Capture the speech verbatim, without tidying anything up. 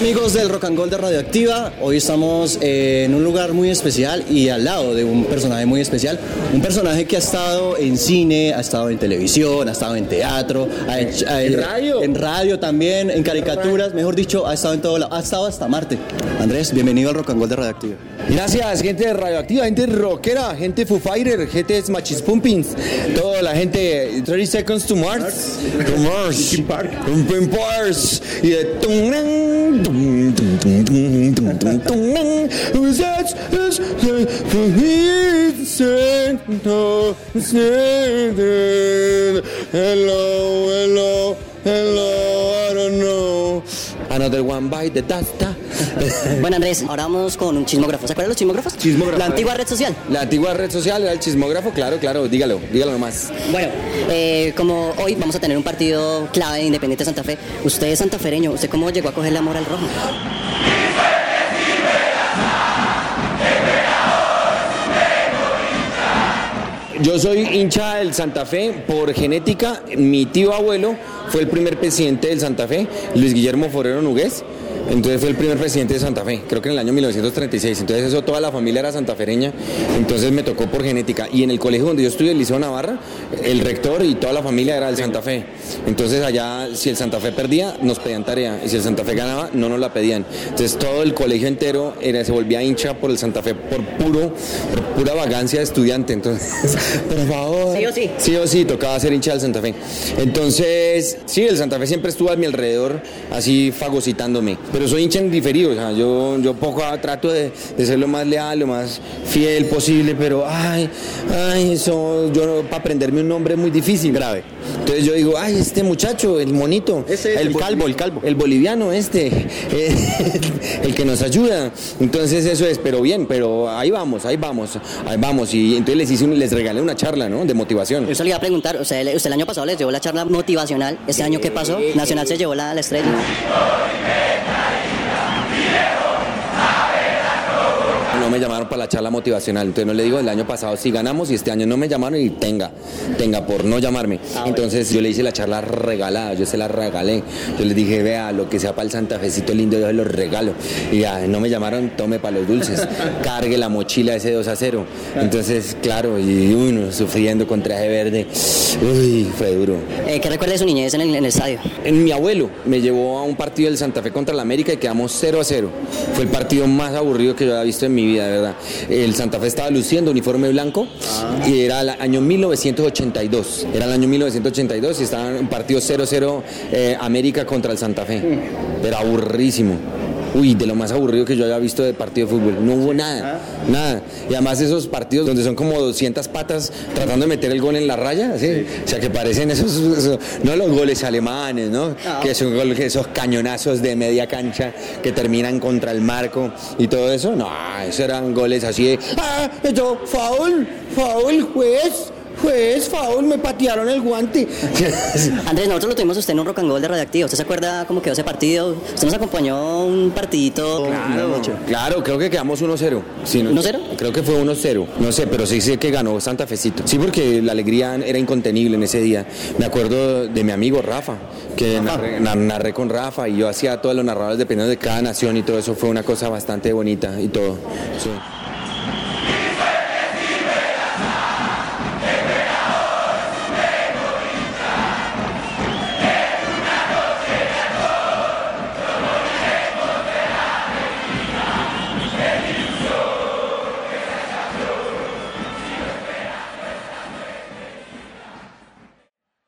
Amigos del Rock and Gold de Radioactiva, hoy estamos eh, en un lugar muy especial y al lado de un personaje muy especial, un personaje que ha estado en cine, ha estado en televisión, ha estado en teatro, ha hecho, ha, en radio, en radio también, en caricaturas, mejor dicho, ha estado en todo lado, ha estado hasta Marte. Andrés, bienvenido al Rock and Gold de Radioactiva. Gracias, gente de Radioactiva, gente rockera, gente Foo Fighter, gente de Smashing Pumpkins, toda la gente thirty Seconds to Mars, to Mars, Linkin Park, Linkin Park, y de tum tum tum tum tum tum tum tum. Hello, hello, hello, I don't know. Another one bite the dust. Bueno, Andrés, ahora vamos con un chismógrafo. ¿Se acuerdan de los chismógrafos? Chismógrafo. La antigua red social. La antigua red social era el chismógrafo, claro, claro, dígalo, dígalo nomás. Bueno, eh, como hoy vamos a tener un partido clave de Independiente Santa Fe, usted es santafereño, ¿usted cómo llegó a coger el amor al rojo? Yo soy hincha del Santa Fe por genética. Mi tío abuelo fue el primer presidente del Santa Fe, Luis Guillermo Forero Nogués. Entonces fue el primer presidente de Santa Fe, creo que en el año mil novecientos treinta y seis. Entonces eso, toda la familia era santafereña, entonces me tocó por genética. Y en el colegio donde yo estudié, el Liceo Navarra, el rector y toda la familia era del Santa Fe. Entonces allá, si el Santa Fe perdía, nos pedían tarea, y si el Santa Fe ganaba, no nos la pedían. Entonces todo el colegio entero era, se volvía hincha por el Santa Fe, por puro, por pura vagancia de estudiante. Entonces, por favor. Sí o sí. Sí o sí, tocaba ser hincha del Santa Fe. Entonces, sí, el Santa Fe siempre estuvo a mi alrededor, así fagocitándome. Pero soy hincha en diferido, o sea, yo, yo poco trato de, de ser lo más leal, lo más fiel posible, pero ay, ay, eso, yo para aprenderme un nombre es muy difícil, grave. Entonces yo digo, ay, este muchacho, el monito, Ese es el, el calvo, el calvo, el boliviano este, eh, el que nos ayuda. Entonces eso es, pero bien, pero ahí vamos, ahí vamos, ahí vamos. Y entonces les hice un, les regalé una charla, ¿no? De motivación. Eso le iba a preguntar, o sea, usted el año pasado les llevó la charla motivacional, ¿este año qué pasó? Nacional se llevó la, la estrella. No me llamaron para la charla motivacional, entonces no le digo, el año pasado sí ganamos y este año no me llamaron y tenga, tenga por no llamarme. Ah, entonces bueno. Yo le hice la charla regalada, yo se la regalé, yo les dije, vea, lo que sea para el santafecito lindo yo se lo regalo, y ya no me llamaron, tome para los dulces, cargue la mochila ese dos a cero, entonces claro, y uno sufriendo con traje verde, uy, fue duro. Eh, ¿Qué recuerda de su niñez en el, en el estadio? En mi abuelo me llevó a un partido del Santa Fe contra el América y quedamos cero a cero, fue el partido más aburrido que yo había visto en mi vida. De verdad, el Santa Fe estaba luciendo uniforme blanco ah. y era el año mil novecientos ochenta y dos, era el año mil novecientos ochenta y dos y estaba en partido cero cero eh, América contra el Santa Fe, mm. Era aburrísimo. Uy, de lo más aburrido que yo había visto de partido de fútbol, no hubo nada, ¿Ah? nada. Y además esos partidos donde son como doscientas patas tratando de meter el gol en la raya, ¿sí? Sí. O sea, que parecen esos, esos, no los goles alemanes, ¿no? No. Que son esos cañonazos de media cancha que terminan contra el marco y todo eso, no, esos eran goles así de, ah, esto, foul, foul, juez. Pues, foul, me patearon el guante. Andrés, nosotros lo tuvimos usted en un Rock and Gold de Radioactiva. ¿Usted se acuerda cómo quedó ese partido? Usted nos acompañó un partidito. Claro, mucho. Claro, creo que quedamos uno cero. Sí, no, ¿uno cero? Creo que fue uno cero. No sé, pero sí sé que ganó Santa Fecito. Sí, porque la alegría era incontenible en ese día. Me acuerdo de mi amigo Rafa, que narré, narré con Rafa y yo hacía todos los narradores dependiendo de cada nación y todo eso. Fue una cosa bastante bonita y todo. Sí.